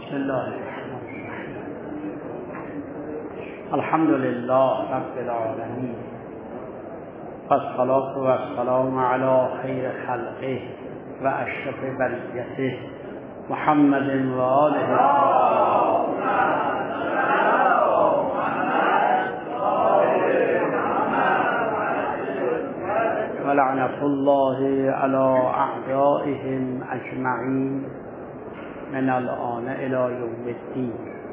بسم الله الرحمن الرحیم. الحمد لله رب العالمین و الصلاة و السلام علی خیر خلقه و اشرف بریته محمد و آله و لعنة الله علی اعدائهم اجمعین من الآن الی یوم الدین.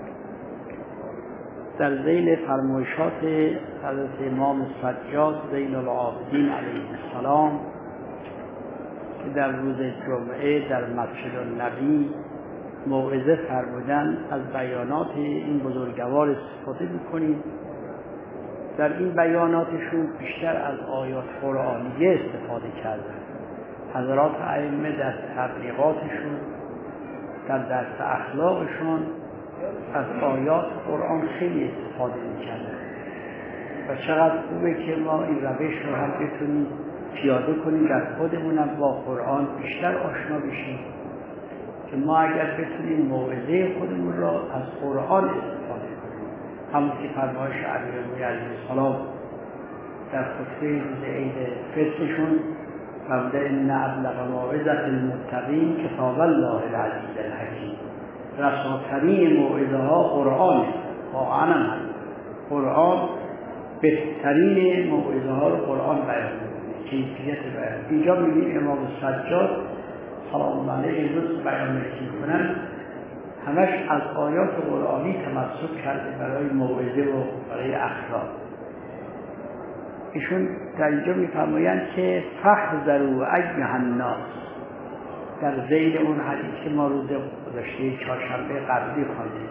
در ذیل فرمایشات حضرت امام سجاد زین العابدین علیه السلام که در روز جمعه در مسجد النبی موعظه فرمودند، از بیانات این بزرگوار استفاده می‌کنیم. در این بیاناتشون بیشتر از آیات قرآنیه استفاده کردند. حضرات ائمه در تبلیغاتشون، در درس اخلاقشون از آیات قرآن خیلی استفاده می‌کردن و چقدر خوبه که ما این روش رو هم بتونیم پیاده کنیم، در خودمونم با قرآن بیشتر آشنا بشیم که ما اگر بتونیم موعظه خودمون را از قرآن استفاده کنیم، همون که فرمایش امیرالمومنین علیه السلام در خطبه روز عید فطرشون فرموده ان ابلغ موعظة المتقین کتاب الله العزیز الحکیم. رساترین موعظه ها قرآن، واقعا هم قرآن بهترین موعظه ها رو قرآن بیان می‌کنه، کیفیت بیان. اینجا می‌بینیم امام سجاد سلام الله علیه امروز بیان می‌کنن، همش از آیات قرآنی تمسک کرده برای موعظه و برای اخلاق. ایشون در اینجا می‌فرمایند که فاحذروا ایها الناس، در ذیل اون حدیث که ما روز گذشته چهارشنبه قبلی خواندیم،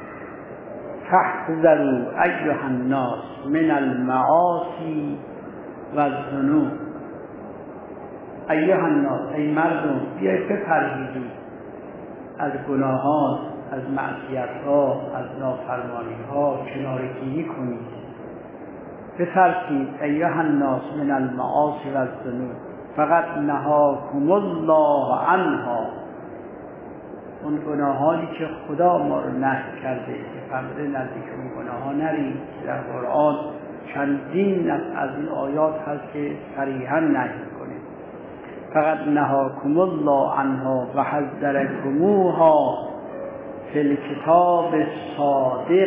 فاحذروا ایها الناس من المعاصی و الذنوب. ایها الناس، ای مردم، بیایید بپرهیزید از گناهان، از معصیت‌ها، از نافرمانی‌ها، کناره‌گیری کنید. بترسید ایها الناس من المعاصی و الذنوب فقط نهاکم الله عنها. اون گناهانی که خدا ما رو نهی کرده که فرموده نزدیک اون گناهان نرید، در قرآن چندین از این آیات هست که صریحا نهی کنه. فقط نهاکم الله عنها و حذرکموها فی الکتاب الصادق.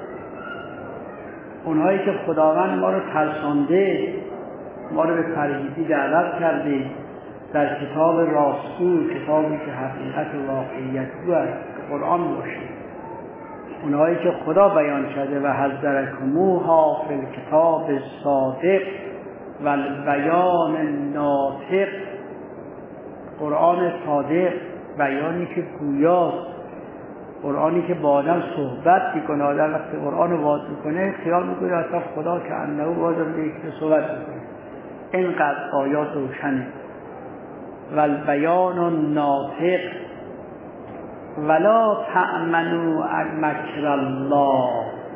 اونهایی که خداوند ما رو ترسانده، ما رو به پرهیزی دعوت کرده، در کتاب راستگو، کتابی که حقیقت و واقعیت است، قرآن باشه. اونهایی که خدا بیان کرده و حذرکموها فی الکتاب الصادق و البیان الناطق. قرآن صادق، بیانی که گویاست، قرآنی که با آدم صحبت میکنه. آدم وقتی قرآن رو باز میکنه خیال میکنه اصلا خدا که انه باز میکنه صحبت میکنه. اینقدر آیات روشنه. و البیان الناطق ولا تأمنوا مکر الله،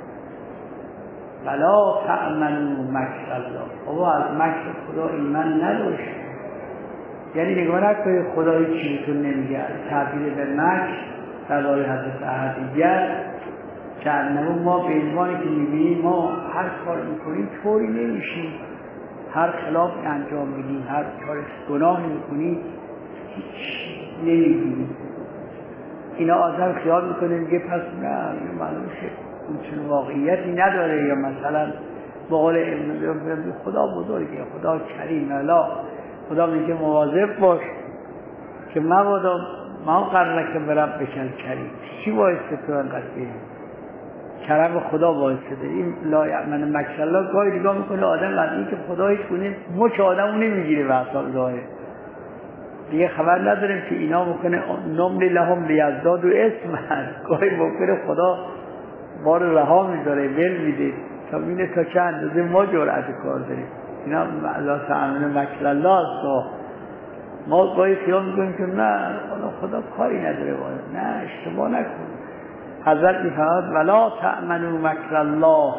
ولا تأمنوا مکر الله. بابا از مکر خدا ایمان نداشت، یعنی نگاه نکنید خدا هیچ چیزتون نمیگه. تعبیر به مکر در راه حضرت احدیت که انه ما به عنوانی که میبینیم ما هر کار میکنیم طوری نمیشیم، هر خلاف انجام میدیم، هر کار گناه میکنیم هیچ نمیدیم. اینا آدم خیال میکنه میگه پس نه معلومه اون چون واقعیتی نداره، یا مثلا به قول ابن خدا بزرگه، خدا کریم، الا خدا میگه مواظب باش که مبادا ما قراره که برب بکن کریم. چی باعث تو انقدر کرم خدا باعث ده؟ این لا یأمن مکر الله. گاهی نگاه میکنه آدم از این که خدا هیچ گونه مچ آدمو نمیگیره و اصلا ظاهر دیگه خبر نداریم که اینا میکنه نملی لهم لیزدادوا اثما. گاهی ممکنه خدا بار رها میذاره، ول میده تا ببینه تا چه اندازه ما جرأت کار داریم. اینا لا تأمن مکر الله است. ما گاهی خیال میکنیم که نه خدا کاری نداره، نه اشتباه نکن. حضرت میفرماید ولا تأمنوا مکر الله،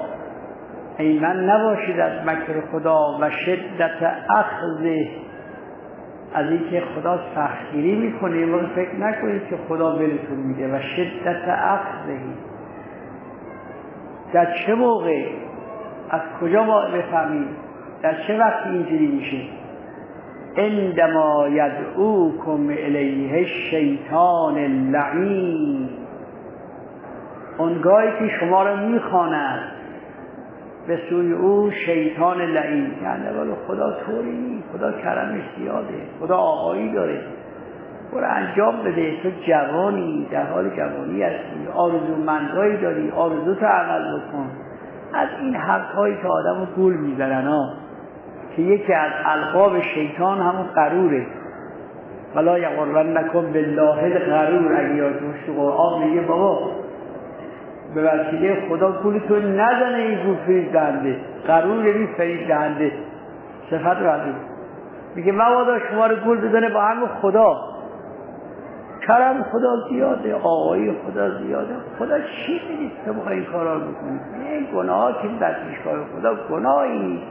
ایمن نباشید از مکر خدا و شدت اخذه از اینکه خدا سختگیری میکنه، ولی فکر نکنید که خدا ولتون میده. و شدت اخذه، در چه موقع، از کجا ما بفهمیم در چه وقت اینجوری میشه؟ عندما یدعوکم الیه الشیطان اللعین، اونگاهی که شما رو میخواند به سوی او شیطان لعین. یعنی ولی خدا طوری نیست، خدا کرمش زیاده، خدا آقایی داره، برو انجام بده، تو جوانی، در حال جوانی هستی، آرزومندهایی داری، آرزوتو عمل بکن. از این حرفهایی که آدمو گول میزنن ها، که یکی از القاب شیطان همون غروره. ولا یغرنکم بالله الغرور. اگه یادتون تو قرآن میگه بابا به وسیله خدا گولتو نزنه، این گول فریب دهنده، غرور یعنی فریب دهنده، صفت غرور. میگه مبادا شما رو گول بزنه با همون خدا. کرم خدا زیاده، آقایی خدا زیاده. خدا چی میدید که بخواه این کارا رو بکنید؟ این گناه که در پیشگاه خدا گناهی نیست.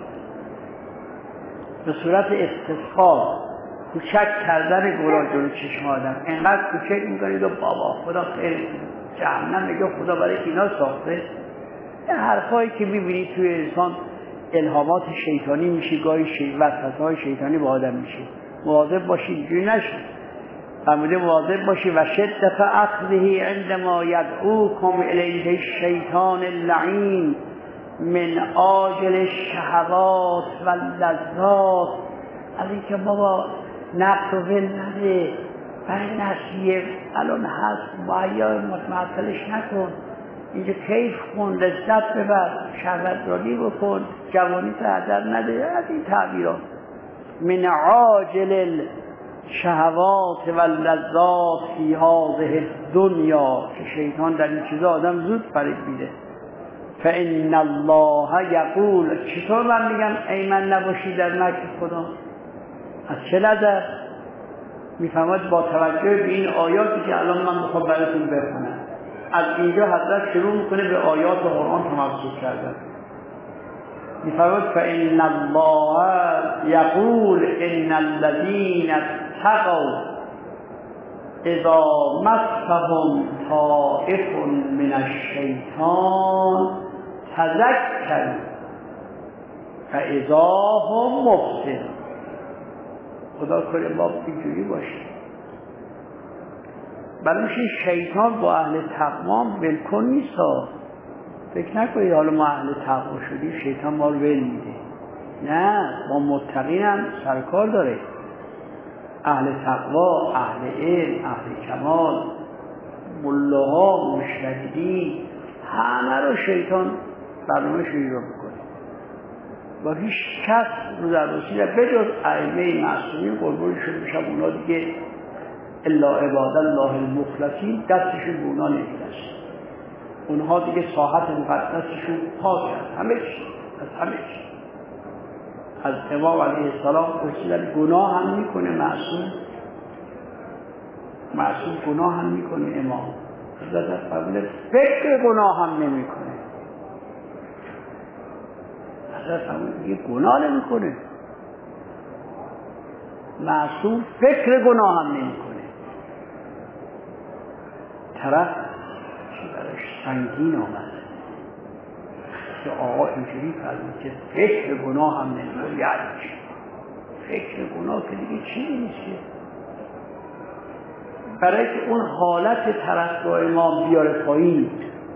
به صورت استسقا کوچک کردن گناه جلو چشم آدم، انقدر کوچک میکنید و بابا خدا خیر جهنم میگه خدا برای اینا ساخته. این حرفایی که میبینید توی انسان الهامات شیطانی میشه، گاهی وسوسه‌های شیطانی با آدم میشه. مواظب باشید اینجوری نشه. فرموده مواظب باشی. و شدت اخذه عندما یدعوکم الیه الشیطان اللعین من آجل الشهوات و اللذات. از اینکه بابا نقص و ول نده، برای نسیه الان هست معیا معطلش نکن، اینجا کیف کن، لذت ببر، شهوت رانی بکن، جوانی تو هدر نده. از این تعبیرات من عاجل شهوات و لذات فی هذه الدنیا، که شیطان در این چیزا آدم زود فریب میده. فإن الله یقول. چطور من میگم ایمن نباشی در مکر خدا؟ از چه نظر؟ میفهمد با توجه به این آیاتی که الان من میخوام براتون بخونم. از اینجا حضرت شروع میکنه به آیات قرآن تمسک کردن. میفرماید فإن الله یقول ان الذین اتقوا اذا مسهم طائف من الشیطان تذکروا فاذا هم مبصرون. خدا کنه ما اینجوری باشیم. برای شیطان با اهل تقوا ولکن نیست. فکر نکنید حالا ما اهل تقوا شدیم شیطان ما رو ول میده. نه، با متقین هم سرکار داره. اهل تقوا، اهل علم، اهل کمال، ملاها، مجتهدین، همه رو شیطان برنامه شروع میکنه. و هیچ کس رو در وسیله بجز ائمه معصومین قربانشون میشم، اونا دیگه الا عباد الله المخلصین دستشون به اونا نمیرسه. اونها دیگه ساحت مقدسشون پاک هست، همه چی، از همه چی. از امام علیه السلام پرسیدن گناه هم میکنه معصوم؟ معصوم گناه هم میکنه امام؟ حضرت فرموده فکر گناه هم نمیکنه. حضرت فرموده دیگه گناه نمیکنه. معصوم فکر گناه هم نمیکنه. طرف چی براش سنگین آمد که آقا اینجوری فرمود که فکر گناه هم نمیکنه. یعنی چی؟ فکر گناه که دیگه چی نیست. برای که اون حالت طرف با امام بیاره پایین،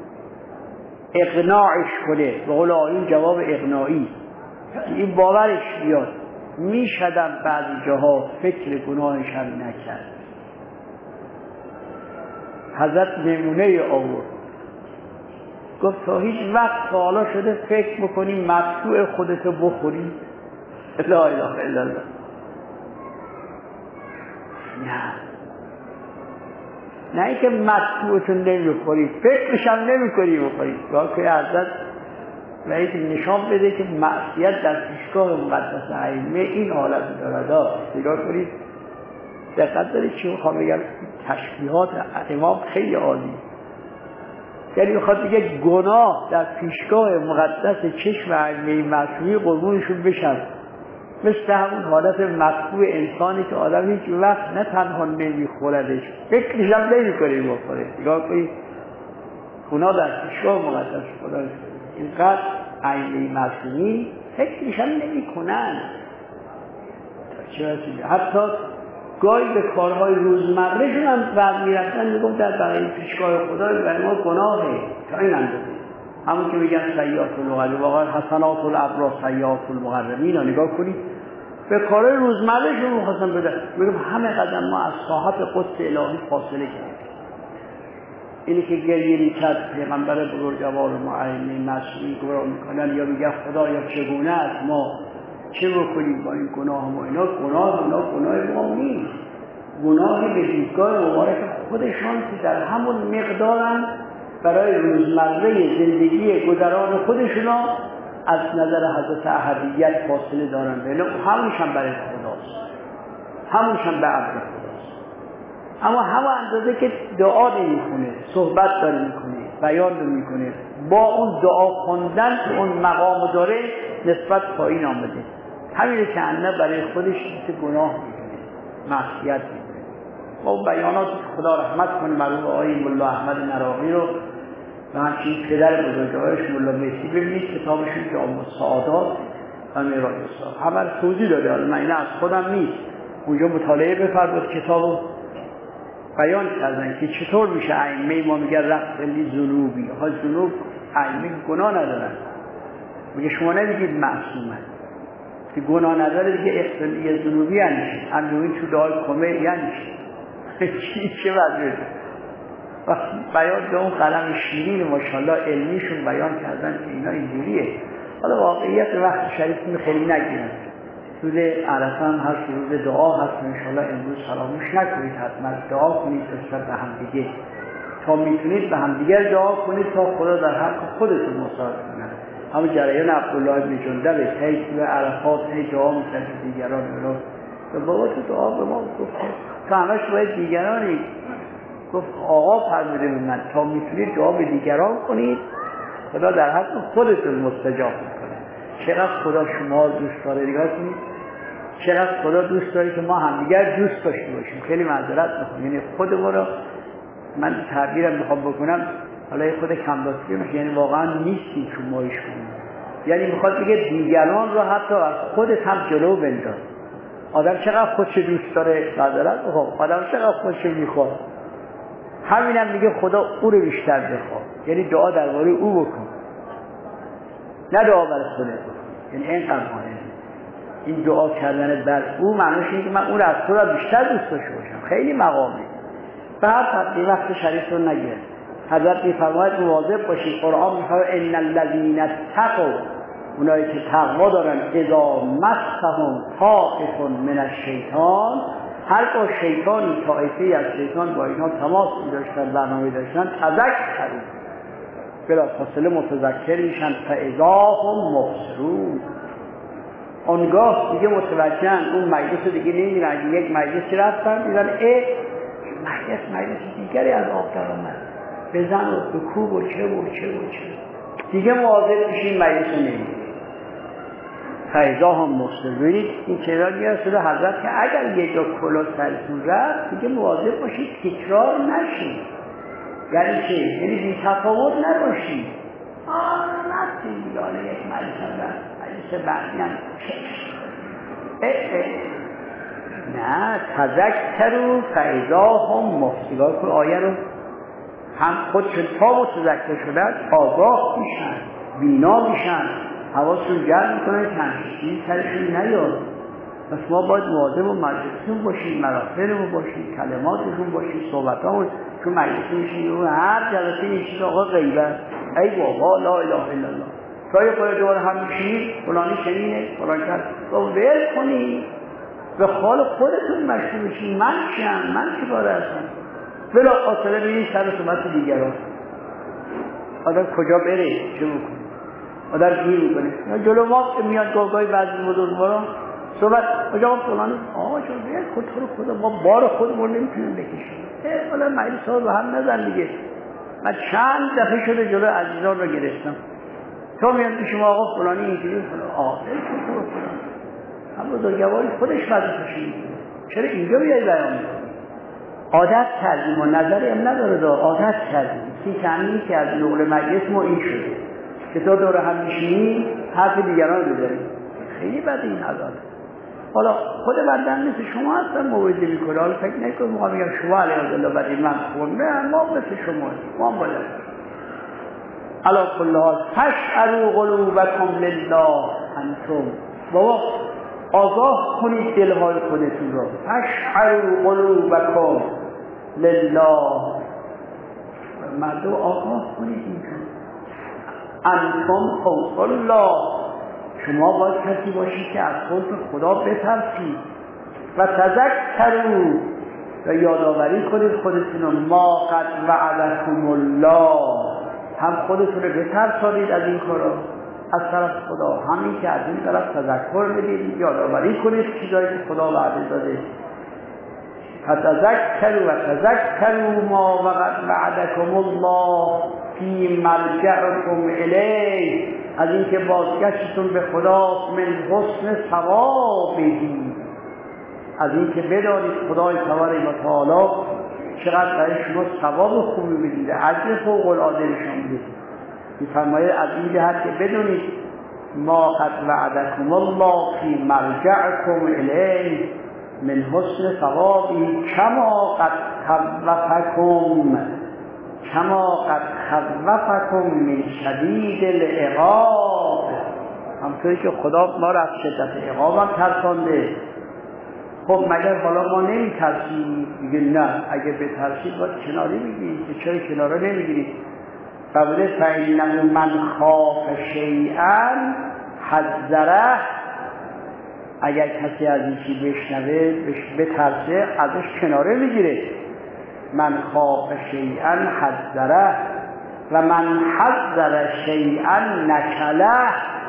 اقناعش کنه، به قول آیین جواب اقناعی، این باورش بیاد میشدم بعضی جاها فکر گناهش هم نکرد. حضرت نمونه آورد، گفت تا هیچ وقت سوالا شده فکر بکنی مدفوع خودتو بخوری؟ لا اله الا الله. نه اینکه مدفوعتو نمیخوری، فکرش هم نمیکنی بخوری. واقعی حضرت و اینکه نشان بده که معصیت در پیشگاه مقدس ائمه این حالت دارد. نگاه کنید، دقت دارید چی میخوام بگم. تشبیهات امام خیلی عالی. یعنی میخواد بگه گناه در پیشگاه مقدس چشم ائمه معصومی قربونشون بشن، مثل همون حالت مطبوع انسانی که آدم هیچ وقت نه تنها نمیخوردش، فکرش هم نمی‌کنه بخوره. نگاه کنید اونا در پیشگاه مقدس خدا اینقدر عینه معصومی فکرش هم نمی‌کنن. چه رسیده حتی گاهی به کارهای روزمرهشون هم برمی‌رفتن، میگم در برای پیشگاه خدا برای ما گناهه تا این اندازه. همون که میگن سیئات المقربین، واقعا حسنات الابرار سیئات المقربین. نگاه کنید به کارهای روزمرهشون می‌خواستن بدن. میگم همه قدم ما از صاحب قدس الهی فاصله کردیم. اینی که گریه می‌کرد پیغمبر بزرگوار ما عینه معصومی گناه می‌کنن یا میگن خدایا چگونه است ما چه بکنیم با این گناه ما؟ اینا گناه ما نیست. گناهی به دیدگاه مبارک خودشان که در همون مقدارن برای روزمره زندگی گذران خودشون از نظر حضرت احدیت فاصله دارن. همونش هم برای خداست، همونش هم به عبد خداست. اما همه اندازه که دعا نمی‌کنه، صحبت داره میکنه، بیان داره میکنه، با اون دعا خوندن که اون مقام داره نسبت پایین آمده. همینه که انه برای خودش چیز گناه میکنه، معصیت میکنه. با بیانات خدا رحمت کنه مرحوم آقای ملا احمد نراقی رو و همچنین پدر بزرگوارش ملا مهدی، ببینید کتابشون جامع السعادات و معراج السعادات همه توضیح داده. حالا من اینه از خودم نیست، اونجا مطالعه بفرمایید کتابو بیان کردن که چطور میشه ائمه ما میگن رفع ذنوبی. ها ذنوب ائمه گناه ندارن. میگه شما نمیگید معصومه که گناه نداره، دیگه اختلالی ذنوبی یعنی چی؟ همین تو دعای کمه یعنی چی؟ چه وضعه؟ بیان به اون قلم شیرین ماشاءالله علمیشون بیان کردن که اینا اینجوریه. حالا واقعیت وقت شریفتون خیلی نگیرن. روز عرفه هم هست، روز دعا هست، انشاءالله امروز فراموش نکنید، حتما دعا کنید نسبت به همدیگه. تا میتونید به همدیگه دعا کنید تا خدا در حق خودتون مساعد کنه. همون جریان عبدالله بن جندب هی تو عرفات هی دعا میکرد دیگران رو. و بابا تو دعا به ما گفت تو همش باید دیگرانی. گفت آقا فرموده به من تا میتونید دعا به دیگران کنید خدا در حق خودتون مستجاب میکنه. چقدر خدا شما دوست داره. نگاه کنید چقدر خدا دوست داره که ما همدیگر دوست داشته باشیم. خیلی معذرت میخوام، یعنی خودمون رو من تعبیرم میخوام بکنم، حالا خود کمباسی میشه، یعنی واقعا نیستیم که مایش کنیم. یعنی میخواد بگه دیگران رو حتی از خودت هم جلو بنداز. آدم چقدر خودش دوست داره، معذرت میخوام، آدم چقدر خودش میخواد، همینم میگه خدا او رو بیشتر بخواد. یعنی دعا درباره او بکن، نه دعا برای خودت بکن. یعنی اینقدر مهمه این دعا کردن بر او، معنیش اینه که من اون رو از تو را بیشتر دوست داشته باشم. خیلی مقامه. بعد حتی وقت شریف رو نگیر. حضرت میفرماید مواظب باشید. قرآن میفرماید ان الذین اتقوا، اونایی که تقوا دارن، اذا مسهم طائف من الشیطان، هر با شیطانی طائفه‌ای از شیطان با اینا تماس داشتن، برنامه داشتن، تذکروا، بلا فاصله متذکر میشن، فاذا هم مبصرون، آنگاه دیگه متوجهن. اون مجلس دیگه نمیرن. یک مجلسی رفتن دیدن مجلس دیگری از آب در آمد، بزن و بکوب و چه دیگه مواظب میشین مجلس رو نمیرین. فاذا هم مبصرون. این تعداد میاد شده حضرت که اگر یه جا کلا سرتون رفت دیگه مواظب باشید تکرار نشید. یعنی چی؟ یعنی بی تفاوت نباشید. رفتیم یاله یک مجلس رفت، مجلس بعدی هم نه، تذکروا فاذا هم مبصرون. کل آیه رو هم خودشون تا متذکر شدن آگاه میشن، بینا میشن، حواسشون جلب میکنن، تنشی سرشون نیاد. پس ما باید مواظب و مجلسون باشیم، مراسمون باشیم، کلماتشون باشیم، صحبتامون. چون مجلس میشیم هر جلسه میشید آقا غیبت، ای بابا لا اله الا الله، تا یه خود دوباره هم میشید فلانی شنینه فلان کرد، تو ول کنید به حال خودتون مشغول بشید. من چیم؟ من چی کاره هستم؟ بلا فاصله ببینید سر صحبت دیگران. آدم کجا بره چه بکنه؟ آدم گیر میکنه. جلو ما که میاد گاهی بعضی بزرگواران صحبت آقا فلانی آقا چون بیاد خدا ما بار خودمون نمیتونیم بکشیم. حالا مجلس ها رو هم نزن دیگه. من چند دفعه شده جلو عزیزان رو گرفتم. تو میاد پیش ما آقا فلانی اینجوری فلان آقا فلان هم بزرگواری خودش وظیفه‌ش می‌کنه. چرا اینجا بیای بیان می‌کنی؟ عادت کردیم و نظری هم نداره، عادت کردیم. سیکنی که از نقل مجلس ما این شده که تو دور هم میشینی حرف دیگران رو بزنی. خیلی بده این عادت. حالا خود بندن مثل شما هستن موعظه میکنه، حالا فکر نکن ما میگم شما علیه الله بدی من خوب، نه ما مثل شما ما هم باید علا کل حال فاشعروا قلوبکم لله انتم. بابا آگاه کنید دلهای خودتون رو. فاشعروا قلوبکم لله، مردم آگاه کنید اینجور انتم خوف الله، شما باید کسی باشید که از خوف خدا بترسید و تذکروا و یادآوری کنید خودتون ما قد وعدکم الله، هم خودتون رو بترسانید از این کارا از طرف خدا، همین که از این طرف تذکر بدید یادآوری کنید چیزایی که خدا وعده داده. فتذکروا و تذکروا ما قد وعدکم الله فی مرجعکم الیه، از اینکه بازگشتتون به خدا من حسن ثوابهی، از اینکه بدانید خدای تبارک و تعالی چقدر برای شما ثواب خوبی میده، اجر فوق العاده نشان میده. میفرماید از این جهت که بدونید ما قد وعدکم الله فی مرجعکم الیه من حسن ثوابی کما قد خوفکم من شدید العقاب، همطوری که خدا ما را از شدت عقاب هم ترسانده. خب مگر حالا ما نمی ترسیم؟ میگه نه، اگه بترسید باید کناری میگیرید، که چرا کناره نمیگیرید؟ قبله فإنه من خاف شیئا حذره، اگر کسی از این چی بشنوه بترسه ازش کناره میگیره. من خاف شیئا حذره و من حذر شیئا نکله،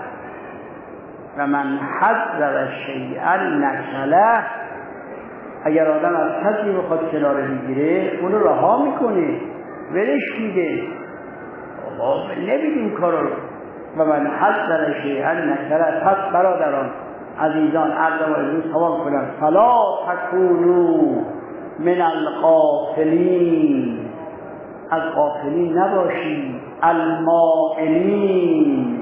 و من حذر شیئا نکله، اگر آدم از کسی بخواد کناره بگیره اونو رها میکنه، ولش میده، بابا نمیدیم کارو. و من حذر شیئا نکله. پس برادران عزیزان عرض و امروز سوال کنم فلا تکونوا من الغافلین، از غافلین نباشید، المائلین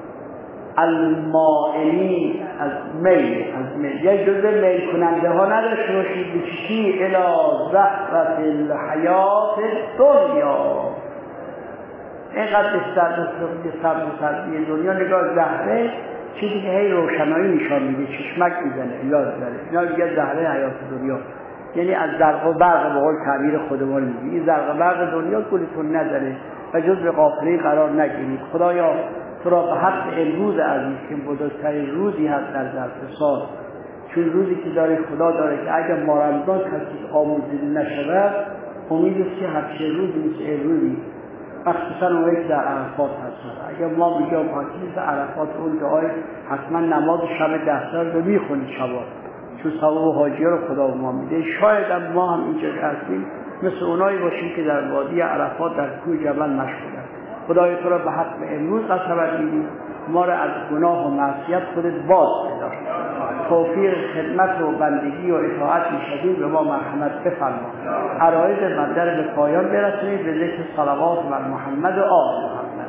از میل، یک جزء میل کننده ها نداشته باشید به چی؟ الی زهرة الحیات الدنیا، اینقدر سرد دنیا نگاه زهره چیزی که هی روشنایی نشان میده، چشمک میزنه، یاد داره، اینا دیگه زهره حیات دنیا، یعنی از زرق و برق به قول تعبیر خودمون میگه این زرق و برق دنیا گلتون نزنه و جز به غافلی قرار نگیرید. خدایا تو را به حق امروز عزیز که بزرگترین روزی هست در ظرف سال، چون روزی که داره خدا داره که اگر ما رمضان کسی آموزیده نشود امید است که هر چه روزی نیست امروزی، مخصوصا اونایی که در عرفات هستن. اگر ما میگم حاکمیت عرفات اون دعای حتما نماز شب 10 سال رو میخونید شبا، چون ثواب حاجی‌ها رو خدا به ما میده. شاید هم ما هم اینجا هستیم مثل اونایی باشیم که در وادی عرفات در کوه جبل مشغولن. خدای تو را به حق امروز قسمت میدیم، ما را از گناه و معصیت خودت باز بدار، توفیق خدمت و بندگی و اطاعت شدید به ما مرحمت بفرما. عرایض مندر به پایان برسونید به ذکر صلوات بر محمد و آل محمد.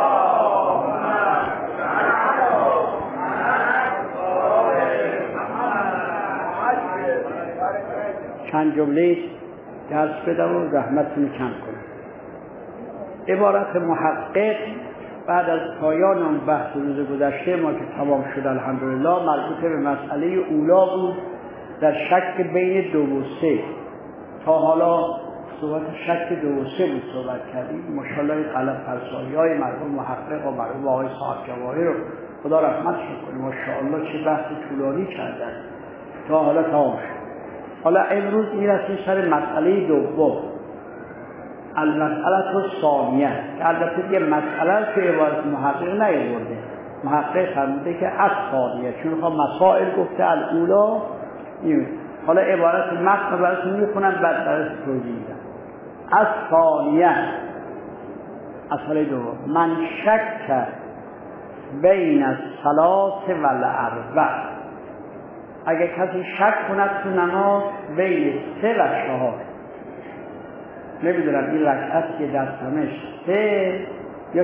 چند جمله درس بدم و زحمتتون کم کنم. عبارت محقق بعد از پایان اون بحث روز گذشته ما که تمام شد الحمدلله مربوط به مسئله اولا بود در شک بین 2 و 3. تا حالا صحبت شک 2 و 3 بود صحبت کردیم. ماشاءالله این قلم فرسایی‌های مرحوم محقق و مرحوم آقای صاحب جواهر رو خدا رحمتش کنه، ماشاءالله چه بحث طولانی کردن تا حالا تمام شد. حالا امروز میرسیم سر مسئله دوم، المسئله الثانیه، که البته دیگه مسئله که عبارت محقق نیاورده، محقق فرموده که الثانیه، چون مسائل گفته الاولا. حالا عبارت متن براتون میخونم بعد براتون توضیح میدم. الثانیه، مسئله دوم، من شک بین الثلاث و الاربع، اگه کسی شک کند تو نماز بین 3 و 4، نمیدونم این رکعت که دستمش 3 یا 4،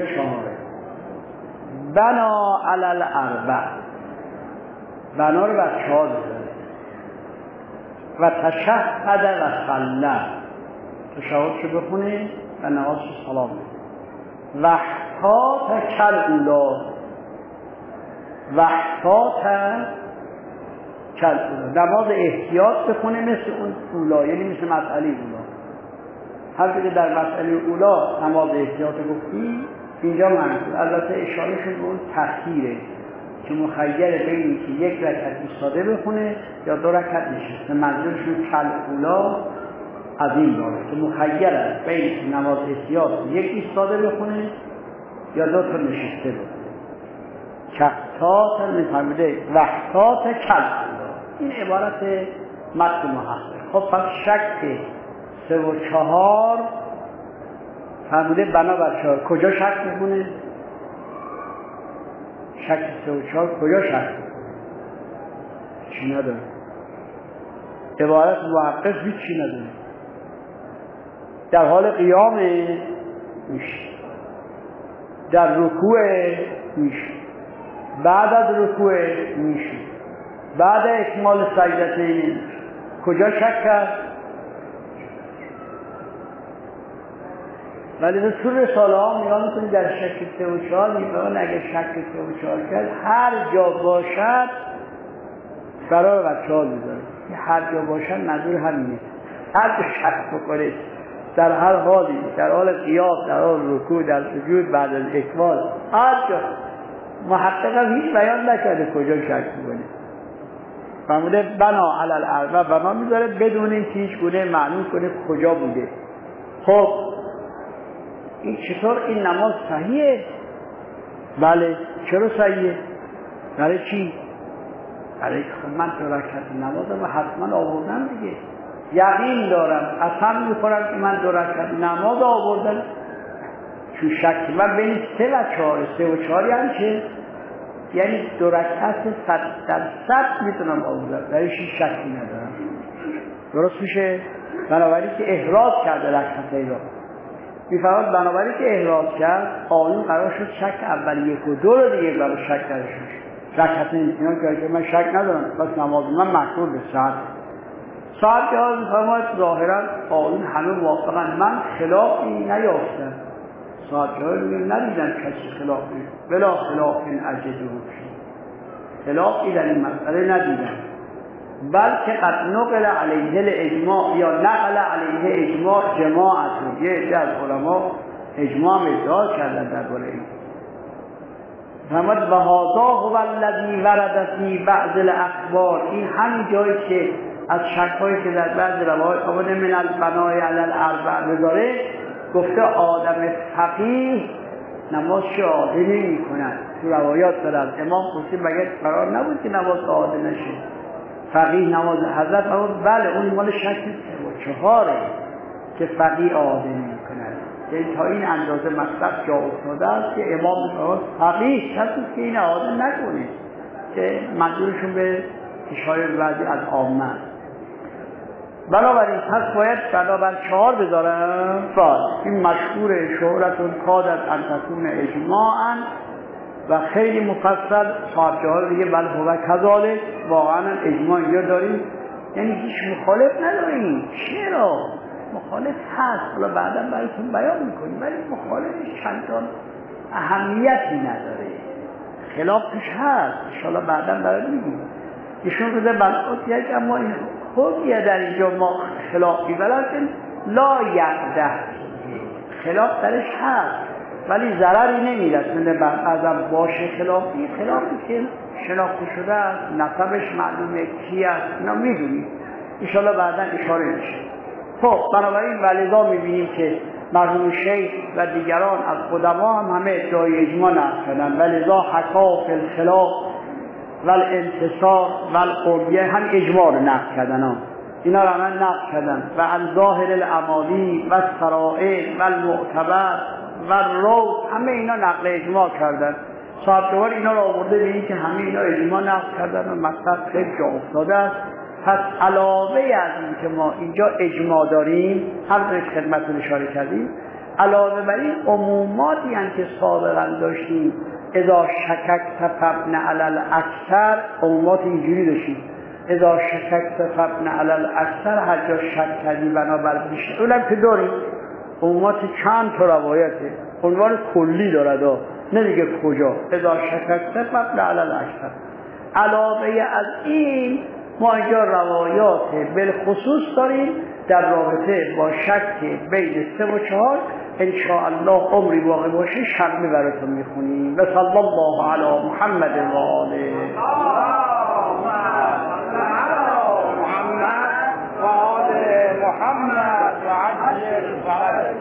بنا علی الاربع، بنا رو بر 4 بزنه و تشهد و صلی، تشهدشو بخونه و نمازش سلام بده. وحتات کلاولا، وحتات کلاولا، نماز احتیاط بخونه مثل اون اولا، یعنی مثل مسئله اولا. هر که در مسئله اولا نماز احتیاط گفتی اینجا منظور البته اشارهشون به اون تأخیره که مخیر بینی که 1 رکعت ایستاده بخونه یا 2 رکعت نشسته. منظورشون کلاولا از این داره که مخیر است بین نماز احتیاط 1 ایستاده بخونه یا 2 تا نشسته بخونه. کفتات میفهمیده وحتات کلاولا، این عبارت متن محقق. خب پس شک 3 و 4 فهمیده بنابر 4 کجا شک میکنه؟ شک 3 و 4 کجا شک میکنه؟ چی نداره؟ عبارت محقق هیچی نداره. در حال قیام میشه، در رکوع میشه، بعد از رکوع میشه، بعد اکمال سجدتین کجا شک کرد؟ ولی تو رساله ها نگاه میکنید در شک 3 و 4 میگن اگه شک 3 و 4 کرد هر جا باشد قرار بر 4 بذاره. هر جا باشد منظور همینه، هر جا شک بکنید در هر حالی، در حال قیام، در حال رکوع، در سجود، بعد از اکمال، هر جا. محقق هم هیچ بیان نکرده کجا شک میکنه. فرموده بنا علی الاربع، بنا میذاره بدون اینکه هیچ گونه معلوم کنه کجا بوده. خب این چطور این نماز صحیحه؟ بله. چرا صحیحه؟ برای چی؟ برای که من 2 رکعت نمازم و حتما آوردم دیگه، یقین دارم، قسم میخورم که من 2 رکعت نماز آوردم. چون شک من بین 3 و 4، 3 و 4 یعنی چه؟ یعنی 2 رکعت 100% میتونم آوردم، درش شکی ندارم. درست میشه؟ بنابراین که احراز کرده رکعتین رو میفرماد، بنابراین که احراز کرد قانون قرار شد شک اول 1 و 2 رو دیگه برای شک درش میشه. رکعتین اینا که من شک ندارم، بس نماز من مکروه به ساعت که ها میفرماد ظاهرا قانون همه موافقن، من خلافی نیافتم. ساعت که ها ندیدن کسی خلافی بلا خلاف این اجده خلافی در این مسئله ندیدن، بلکه قد نقل علیه الاجماع یا نقل علیه اجماع جماعت، یه عده از علما اجماع ادعا کردن درباره این. فرمود و هذا هو الذی ورد فی بعض الاخبار، این همین جایی که از شک‌هایی که در بعض روایات آمده من البناء علی الاربع بذاره، گفته آدم فقیه نماز عاده نمی‌کند. تو روایات دارد امام خصوصی مگه قرار نبود که نماز عاده نشه؟ فقیه نماز حضرت فرمود بله اون مال شک 3 و 4 که فقیه عاده نمی‌کند. یعنی تا این اندازه مطلب جا افتاده است که امام فرمود فقیه کسی که این عاده نکنه، که منظورشون به اشاره به بعضی از عامه. بنابراین پس باید بنابر 4 بذارم. این مشهور شهرتون کادت ان تکون اجماعا و خیلی مفصل صاحب جهال دیگه بل هو کذالک، واقعا اجماع اینجا داریم، یعنی هیچ مخالف نداریم. چرا؟ مخالف هست، حالا بعدا براتون بیان میکنیم، ولی مخالفش چندان اهمیتی نداره، خلاف توش هست، انشاءالله بعدا برات میگیم. ایشون بوده بلقات یک اما این خوبیه در اینجا ما خلافی ولیکن لا یقده، خلاف درش هست ولی ضرری نمیرسونه بر ازم باشه. خلافی که شناخته شده است، نسبش معلومه، کی است، اینا میدونیم، انشاءالله بعدا اشاره میشه. خب بنابراین ولذا میبینیم که مرحوم شیخ و دیگران از قدما هم همه ادعای اجماع نقل کردن، ولذا حکا فی الخلاف والانتصار والقربیه هم اجماع رو نقل کردن. اینا رو هم نقل کردن و عن ظاهر الامالی و السرائر و المعتبر و الروض، همه اینا نقل اجماع کردن. صاحب جوهر اینا رو آورده به این که همه اینا اجماع نقل کردن و مطلب خیلی جا افتاده است. پس علاوه از این که ما اینجا اجماع داریم، همونطور که خدمتتون اشاره کردیم، علاوه بر این عموماتی هم که سابقا داشتیم، اذا شککت فابن علی الاکثر، عمومات اینجوری داشتیم، اذا شککت فابن علی الاکثر، هر جا شک کردی بنابر بیشتر، اونم که داریم عمومات چند تا روایته، عنوان کلی دارد، نمیگه کجا، اذا شککت فابن علی الاکثر. علاوه از این ما اینجا روایات بالخصوص داریم در رابطه با شک بین 3 و 4. انشاءالله عمری باقی باشه شرمی براتون میخونیم. و صلی الله علی محمد و آله محمد و عجل فرج.